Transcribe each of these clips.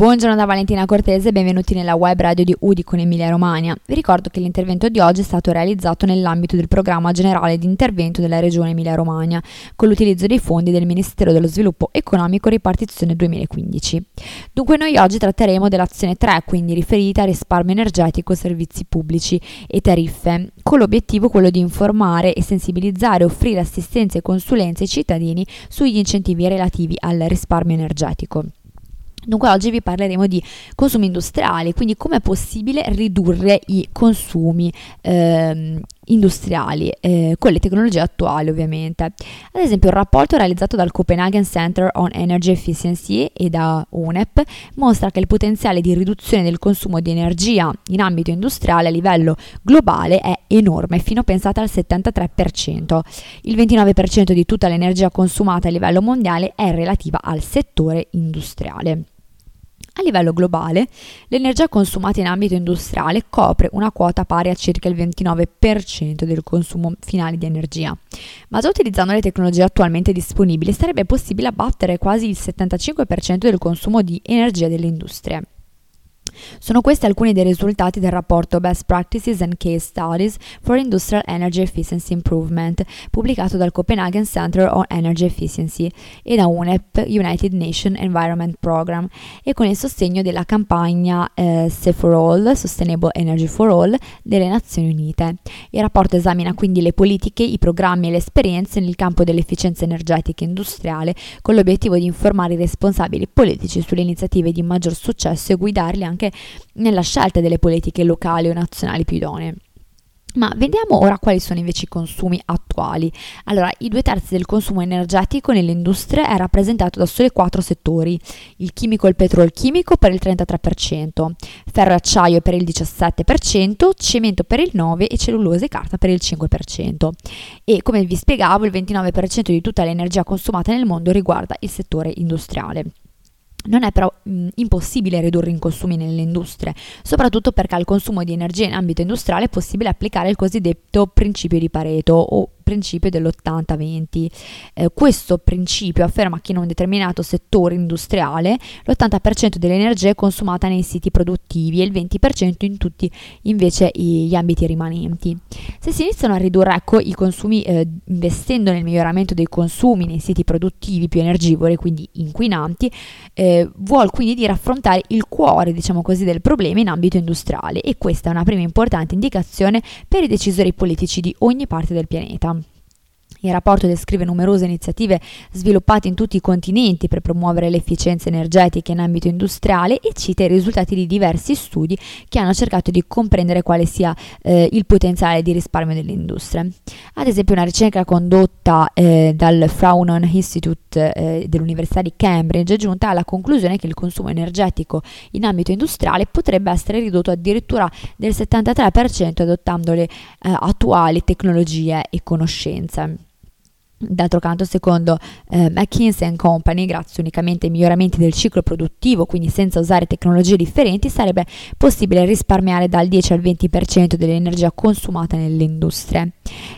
Buongiorno da Valentina Cortese e benvenuti nella web radio di UDI con Emilia Romagna. Vi ricordo che l'intervento di oggi è stato realizzato nell'ambito del programma generale di intervento della Regione Emilia Romagna con l'utilizzo dei fondi del Ministero dello Sviluppo Economico Ripartizione 2015. Dunque noi oggi tratteremo dell'azione 3, quindi riferita a risparmio energetico, servizi pubblici e tariffe, con l'obiettivo quello di informare e sensibilizzare e offrire assistenza e consulenze ai cittadini sugli incentivi relativi al risparmio energetico. Dunque oggi vi parleremo di consumi industriali, quindi come è possibile ridurre i consumi industriali con le tecnologie attuali ovviamente. Ad esempio un rapporto realizzato dal Copenhagen Center on Energy Efficiency e da UNEP mostra che il potenziale di riduzione del consumo di energia in ambito industriale a livello globale è enorme, fino pensate al 73%. Il 29% di tutta l'energia consumata a livello mondiale è relativa al settore industriale. A livello globale, l'energia consumata in ambito industriale copre una quota pari a circa il 29% del consumo finale di energia. Ma già utilizzando le tecnologie attualmente disponibili sarebbe possibile abbattere quasi il 75% del consumo di energia delle industrie. Sono questi alcuni dei risultati del rapporto Best Practices and Case Studies for Industrial Energy Efficiency Improvement, pubblicato dal Copenhagen Center on Energy Efficiency e da UNEP, United Nations Environment Program, e con il sostegno della campagna Safe for All, Sustainable Energy for All delle Nazioni Unite. Il rapporto esamina quindi le politiche, i programmi e le esperienze nel campo dell'efficienza energetica industriale con l'obiettivo di informare i responsabili politici sulle iniziative di maggior successo e guidarli anche nella scelta delle politiche locali o nazionali più idonee. Ma vediamo ora quali sono invece i consumi attuali. Allora, i 2/3 del consumo energetico nelle industrie è rappresentato da soli 4 settori: il chimico e il petrolchimico per il 33%, ferro e acciaio per il 17%, cemento per il 9% e cellulose e carta per il 5%. E come vi spiegavo, il 29% di tutta l'energia consumata nel mondo riguarda il settore industriale. Non è però impossibile ridurre i consumi nelle industrie, soprattutto perché al consumo di energia in ambito industriale è possibile applicare il cosiddetto principio di Pareto o principio dell'80-20. Questo principio afferma che in un determinato settore industriale l'80% dell'energia è consumata nei siti produttivi e il 20% in tutti invece gli ambiti rimanenti. Se si iniziano a ridurre i consumi investendo nel miglioramento dei consumi nei siti produttivi più energivori, quindi inquinanti, vuol quindi dire affrontare il cuore, diciamo così, del problema in ambito industriale, e questa è una prima importante indicazione per i decisori politici di ogni parte del pianeta. Il rapporto descrive numerose iniziative sviluppate in tutti i continenti per promuovere l'efficienza energetica in ambito industriale e cita i risultati di diversi studi che hanno cercato di comprendere quale sia il potenziale di risparmio delle industrie. Ad esempio una ricerca condotta dal Fraunhofer Institute dell'Università di Cambridge è giunta alla conclusione che il consumo energetico in ambito industriale potrebbe essere ridotto addirittura del 73% adottando le attuali tecnologie e conoscenze. D'altro canto, secondo McKinsey & Company, grazie unicamente ai miglioramenti del ciclo produttivo, quindi senza usare tecnologie differenti, sarebbe possibile risparmiare dal 10 al 20% dell'energia consumata nelle industrie.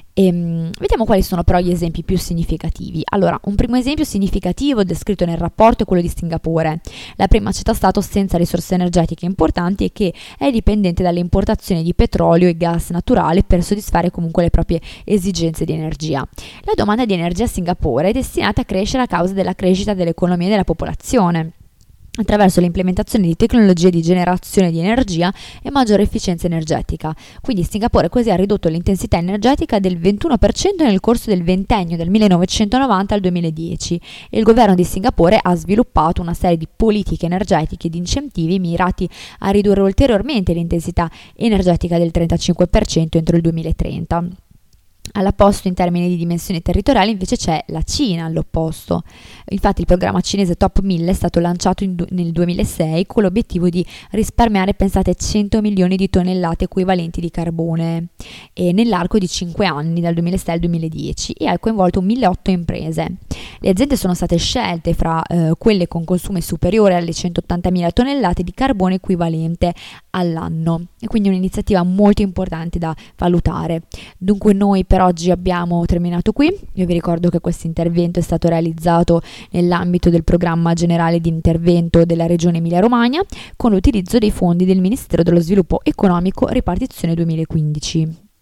Vediamo quali sono però gli esempi più significativi. Allora, un primo esempio significativo descritto nel rapporto è quello di Singapore, la prima città-stato senza risorse energetiche importanti e che è dipendente dalle importazioni di petrolio e gas naturale per soddisfare comunque le proprie esigenze di energia. La domanda di energia a Singapore è destinata a crescere a causa della crescita dell'economia e della popolazione, attraverso l'implementazione di tecnologie di generazione di energia e maggiore efficienza energetica. Quindi Singapore così ha ridotto l'intensità energetica del 21% nel corso del ventennio dal 1990 al 2010 e il governo di Singapore ha sviluppato una serie di politiche energetiche e di incentivi mirati a ridurre ulteriormente l'intensità energetica del 35% entro il 2030. All'opposto, in termini di dimensioni territoriali, invece c'è la Cina all'opposto. Infatti il programma cinese Top 1000 è stato lanciato nel 2006 con l'obiettivo di risparmiare, pensate, 100 milioni di tonnellate equivalenti di carbone nell'arco di 5 anni, dal 2006 al 2010, e ha coinvolto 1.008 imprese. Le aziende sono state scelte fra quelle con consumo superiore alle 180.000 tonnellate di carbone equivalente all'anno, e quindi un'iniziativa molto importante da valutare. Dunque noi per oggi abbiamo terminato qui. Io vi ricordo che questo intervento è stato realizzato nell'ambito del programma generale di intervento della Regione Emilia-Romagna con l'utilizzo dei fondi del Ministero dello Sviluppo Economico Ripartizione 2015.